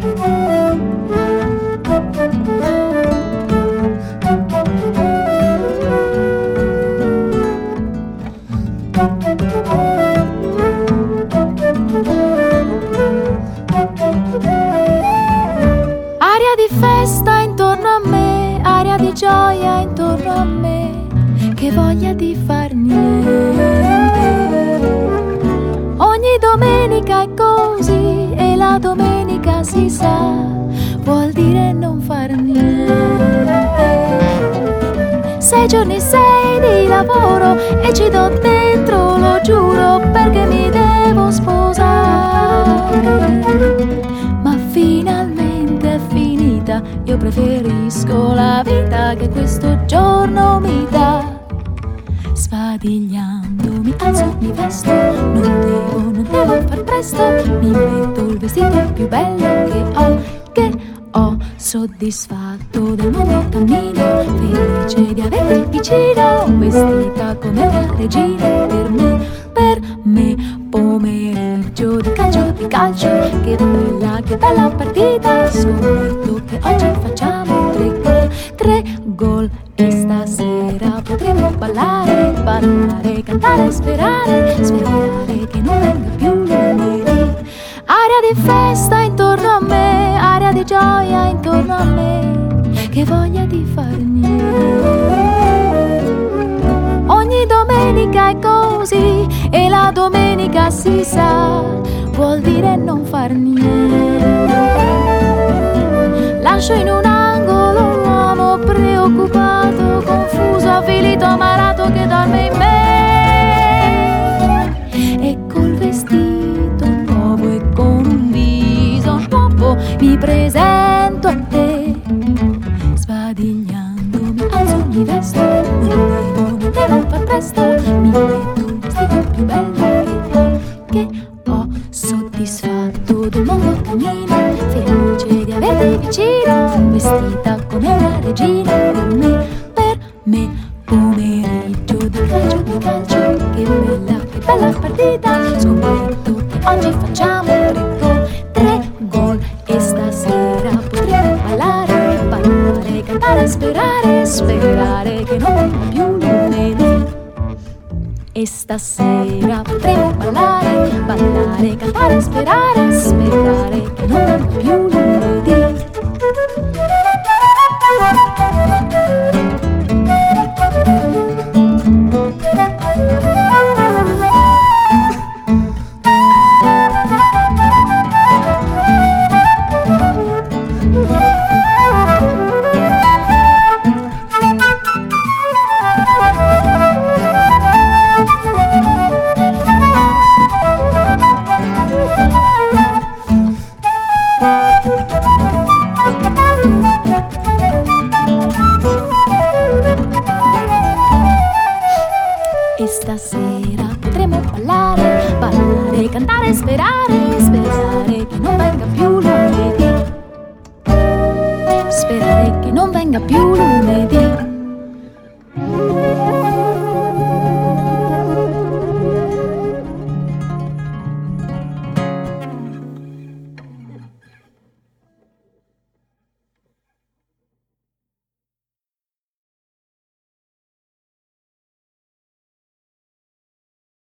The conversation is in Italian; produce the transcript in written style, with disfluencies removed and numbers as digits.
Aria di festa intorno a me, aria di gioia intorno a me, che voglia di far niente. Ogni domenica è così e la domenica si sa, vuol dire non far niente. 6 giorni, 6 di lavoro e ci do dentro, lo giuro, perché mi devo sposare. Ma finalmente è finita, io preferisco la vita che questo giorno mi dà. Sbadigliando mi alzo, mi vesto, non devo far presto, mi metto il vestito più bello che ho, soddisfatto del mondo cammino, felice di averti vicino, vestita come una regina per me, pomeriggio di calcio, che bella partita, scommetto che oggi facciamo 3 gol e stasera potremo ballare, cantare, sperare che non venga più lunedì. Aria di festa intorno a me, aria di gioia intorno a me, che voglia di far niente. Ogni domenica è così e la domenica si sa, vuol dire non far niente. Lascio in un angolo l'uomo preoccupato, confuso, avvilito, amarato che dorme in me, e col vestito nuovo e con un viso nuovo mi presento a te. Sbadigliando mi alzo, mi vesto, non devo far presto, mi metto il vestito più bello che ho, soddisfatto del mondo cammino, felice di averti vicino, vestita come una regina per me, pomeriggio di calcio, che bella partita, scommetto che oggi facciamo 3 gol e stasera potremo ballare, cantare, sperare che non venga più lunedì. E stasera potremo ballare, cantare, sperare che non venga più lunedì. E stasera potremo ballare, cantare, sperare che non venga più lunedì. Sperare che non venga più lunedì.